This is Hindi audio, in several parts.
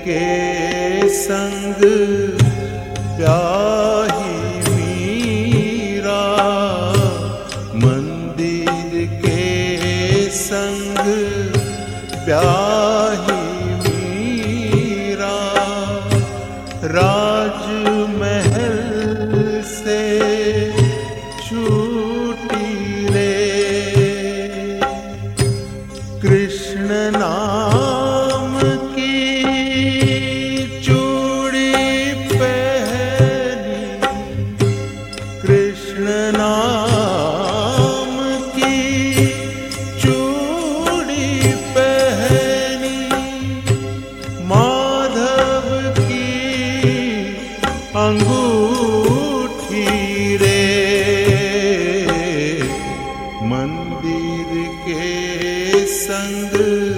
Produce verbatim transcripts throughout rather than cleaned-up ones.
के संग ब्याही मीरा, मंदिर के संग ब्याही मीरा, राजमहल से छूटी रे, कृष्ण नाम की चूड़ी पहनी, कृष्ण नाम की चूड़ी पहनी, माधव की अंगूठी रे, मंदिर के संग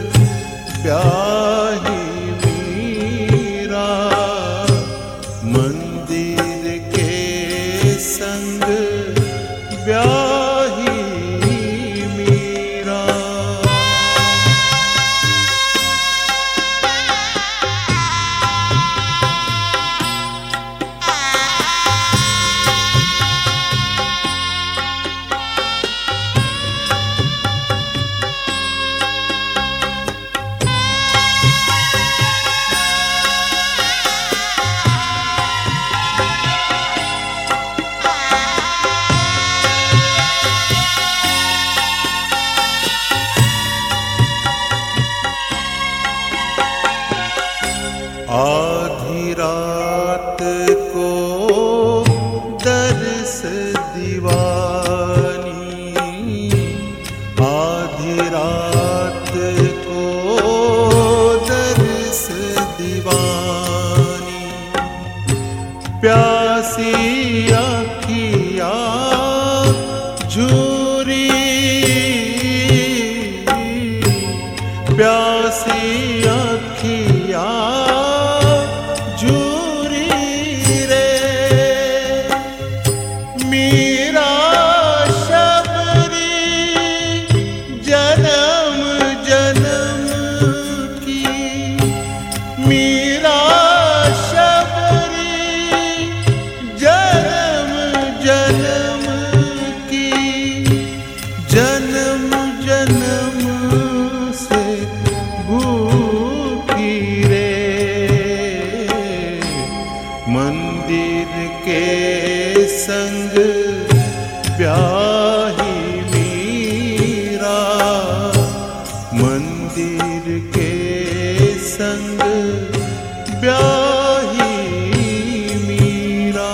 ब्याही मीरा, मंदिर के संग ब्याही मीरा। आधी रात को दर्श दीवानी, आधी रात को दर्श दीवानी, प्यासी आँखिया झूरी, प्यासी आँखिया झूरी रे, मीरा शबरी जन्म जन्म की, मीरा शबरी जन्म जन्म की, जन्म जन्म से भूखी रे, मंदिर के संग ब्याही मीरा, मंदिर के संग ब्याही मीरा।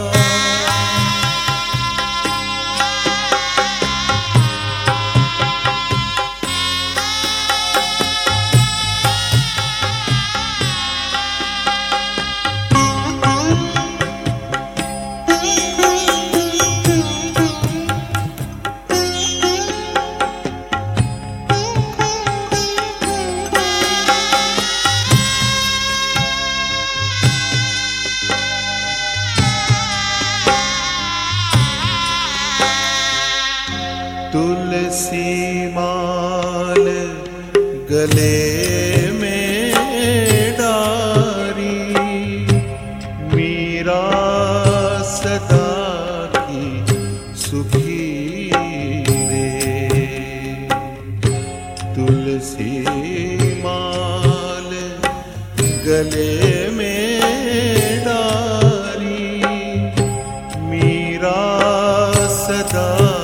तुलसी माल गले में डारी, मीरा सदा की सुखी रे, तुलसी माल गले में डारी, मीरा सदा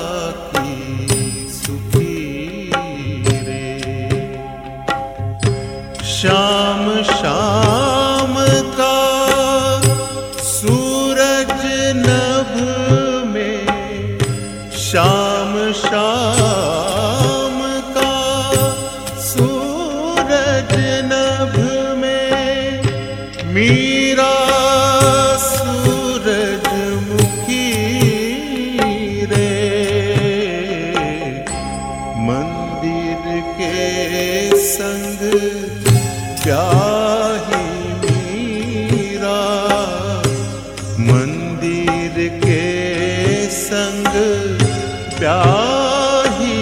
शाम शाम का सूरज नभ में, शाम शाम का सूरज नभ में, मीरा सूरजमुखी रे, मंदिर के संग ब्याही मीरा, मंदिर के संग ब्याही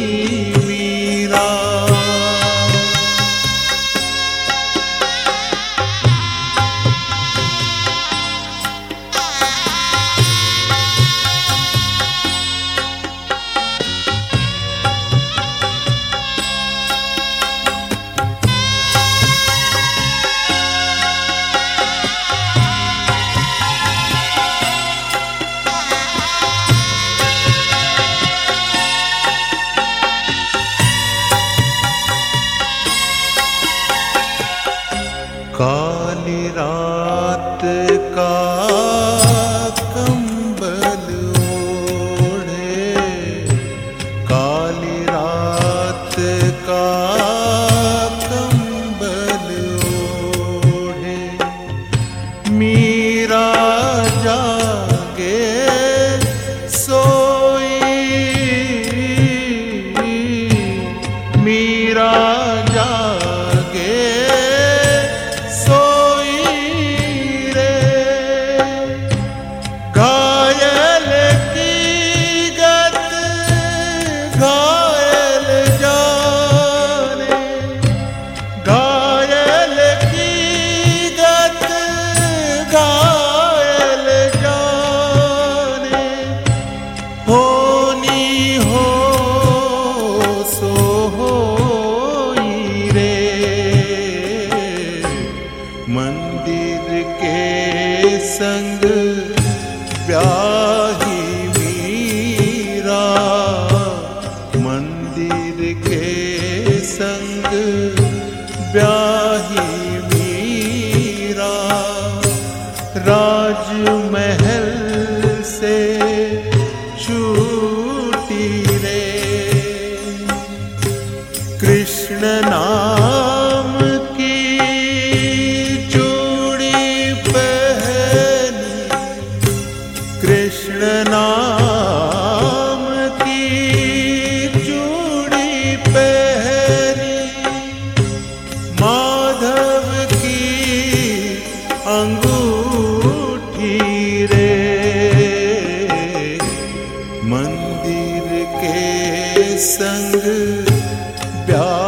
मीरा। रे। कृष्ण नाम की चूड़ी पहनी, कृष्ण नाम की चूड़ी पहनी, माधव की अंगूठी रे। मंदिर के संग प्यार